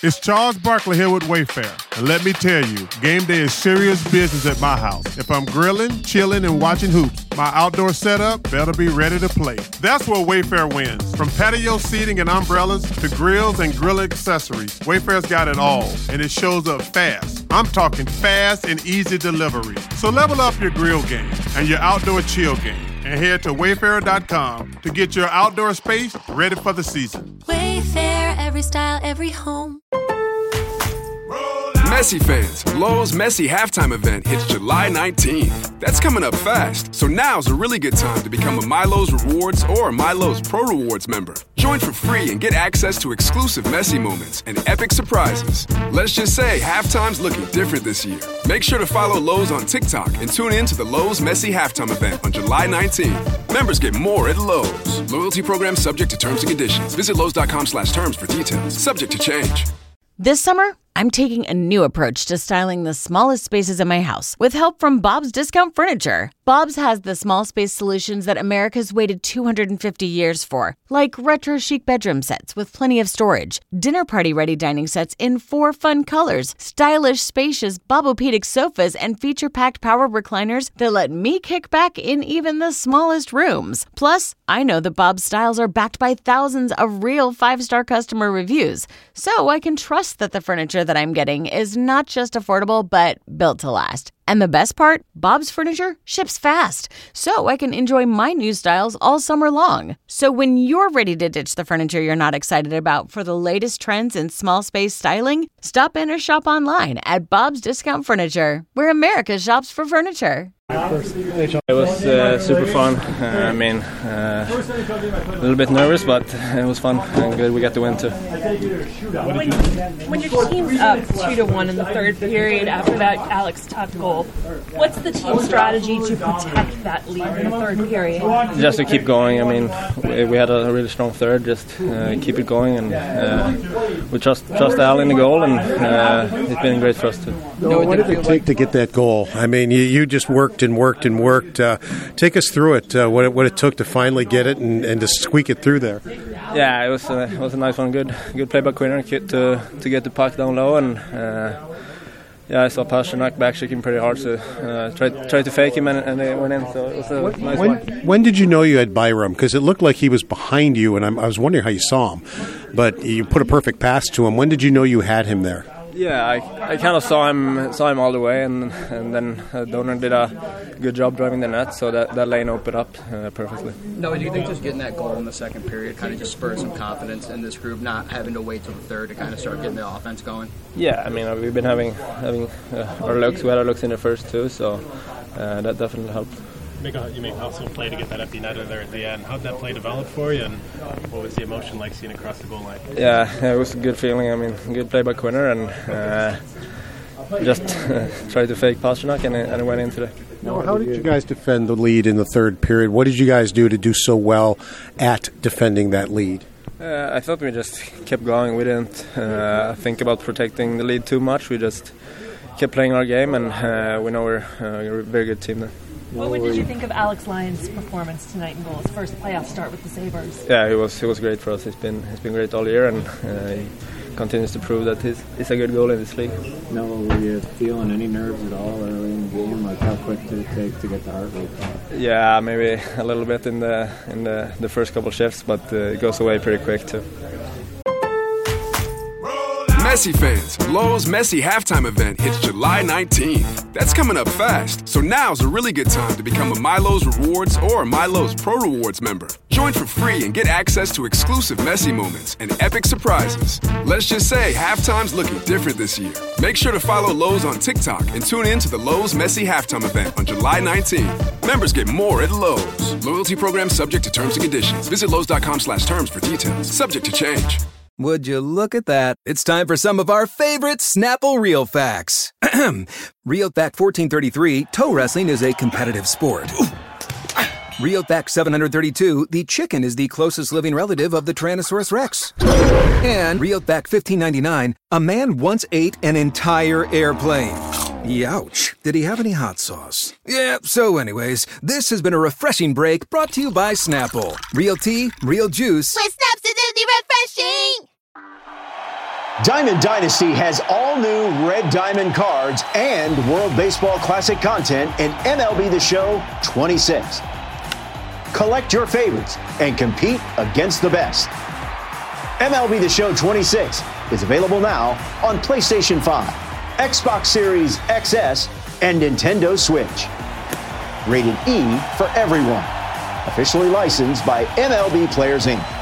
It's Charles Barkley here with Wayfair. And let me tell you, game day is serious business at my house. If I'm grilling, chilling, and watching hoops, my outdoor setup better be ready to play. That's where Wayfair wins. From patio seating and umbrellas to grills and grill accessories, Wayfair's got it all, and it shows up fast. I'm talking fast and easy delivery. So level up your grill game and your outdoor chill game, and head to Wayfair.com to get your outdoor space ready for the season. Wayfair, every style, every home. Messi fans, Lowe's Messi halftime event hits July 19th. That's coming up fast, so now's a really good time to become a MyLowe's Rewards or MyLowe's Pro Rewards member. Join for free and get access to exclusive Messi moments and epic surprises. Let's just say halftime's looking different this year. Make sure to follow Lowe's on TikTok and tune in to the Lowe's Messi halftime event on July 19th. Members get more at Lowe's. Loyalty program subject to terms and conditions. Visit Lowe's.com/terms for details. Subject to change. This summer, I'm taking a new approach to styling the smallest spaces in my house with help from Bob's Discount Furniture. Bob's has the small space solutions that America's waited 250 years for, like retro chic bedroom sets with plenty of storage, dinner party ready dining sets in 4 fun colors, stylish spacious Bobopedic sofas, and feature-packed power recliners that let me kick back in even the smallest rooms. Plus, I know that Bob's styles are backed by thousands of real 5-star customer reviews, so I can trust that the furniture that I'm getting is not just affordable, but built to last. And the best part, Bob's Furniture ships fast, so I can enjoy my new styles all summer long. So when you're ready to ditch the furniture you're not excited about for the latest trends in small space styling, stop in or shop online at Bob's Discount Furniture, where America shops for furniture. It was super fun. A little bit nervous, but it was fun and good. We got the win too. When your team's up 2-1 in the third period after that Alex Tuck goal, what's the team strategy to protect that lead in the third period? Just to keep going. I mean, we had a really strong third. Just keep it going, and we trust Al in the goal, and it's been great for us too. What did it take to get that goal? I mean, you just worked and worked and worked. Take us through it. What it took to finally get it and to squeak it through there. Yeah, it was a nice one. Good play by Quinner to get the puck down low, and I saw Pasternak back shaking pretty hard, so tried to fake him and it went in. So it was a nice one. When did you know you had Byram? Because it looked like he was behind you, and I was wondering how you saw him. But you put a perfect pass to him. When did you know you had him there? Yeah, I kind of saw him all the way, and then Donor did a good job driving the net, so that lane opened up perfectly. No, do you think just getting that goal in the second period kind of just spurred some confidence in this group, not having to wait till the third to kind of start getting the offense going? Yeah, I mean, we've been having our looks. We had our looks in the first too, so that definitely helped. You make also play to get that empty netter there at the end. How did that play develop for you, and what was the emotion like seeing it across the goal line? Yeah, it was a good feeling. I mean, good play by Quinner, and just tried to fake Pasternak, and it went into the... Now, how did you guys defend the lead in the third period? What did you guys do to do so well at defending that lead? I thought we just kept going. We didn't think about protecting the lead too much. We just kept playing our game, and we know we're a very good team there. What did you think of Alex Lyon's performance tonight in goal? His first playoff start with the Sabres. Yeah, he was great for us. He's been great all year, and he continues to prove that he's a good goalie in this league. No, were you feeling any nerves at all early in the game? Like, how quick did it take to get the heart rate up? Yeah, maybe a little bit in the first couple shifts, but it goes away pretty quick too. Messi fans, Lowe's Messi halftime event hits July 19th. That's coming up fast, so now's a really good time to become a MyLowe's Rewards or MyLowe's Pro Rewards member. Join for free and get access to exclusive Messi moments and epic surprises. Let's just say halftime's looking different this year. Make sure to follow Lowe's on TikTok and tune in to the Lowe's Messi halftime event on July 19th. Members get more at Lowe's. Loyalty program subject to terms and conditions. Visit Lowe's.com/terms for details. Subject to change. Would you look at that? It's time for some of our favorite Snapple Real Facts. Real Fact 1433, toe wrestling is a competitive sport. Real Fact 732, the chicken is the closest living relative of the Tyrannosaurus Rex. And Real Fact 1599, a man once ate an entire airplane. Youch. Did he have any hot sauce? Yeah, so anyways, this has been a refreshing break brought to you by Snapple. Real tea, real juice. With Snap's acidity refreshing! Diamond Dynasty has all new Red Diamond cards and World Baseball Classic content in MLB The Show 26. Collect your favorites and compete against the best. MLB The Show 26 is available now on PlayStation 5, Xbox Series XS, and Nintendo Switch. Rated E for everyone. Officially licensed by MLB Players Inc.